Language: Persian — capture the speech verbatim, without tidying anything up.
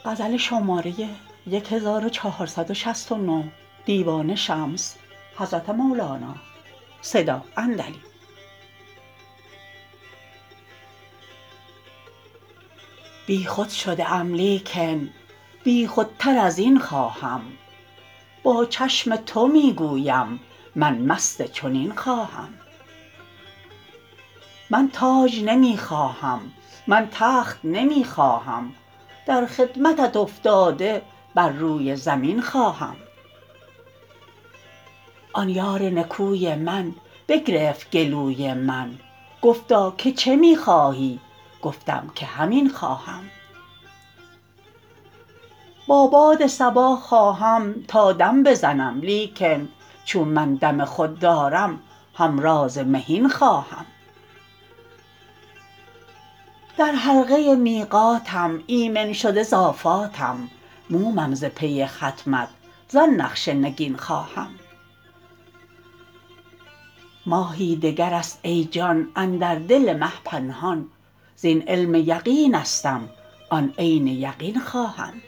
غزل شماره چهار صد و شصت و نه دیوان شمس حضرت مولانا صدا اندلی. بی خود شده ام لیکن بی خودتر از این خواهم، با چشم تو می گویم من مست چنین خواهم. من تاج نمی خواهم، من تخت نمی خواهم، در خدمتت افتاده بر روی زمین خواهم. آن یار نکوی من بگرفت گلوی من، گفتا که چه می خواهی؟ گفتم که همین خواهم. با باد صبا خواهم تا دم بزنم، لیکن چون من دم خود دارم همراز مهین خواهم. در حلقه میقاتم ایمن شده ز آفاتم، مومم ز پی ختمت زان نقش نگین خواهم. ماهی دگرست ای جان اندر دل مه پنهان، زین علم یقینستم آن عین یقین خواهم.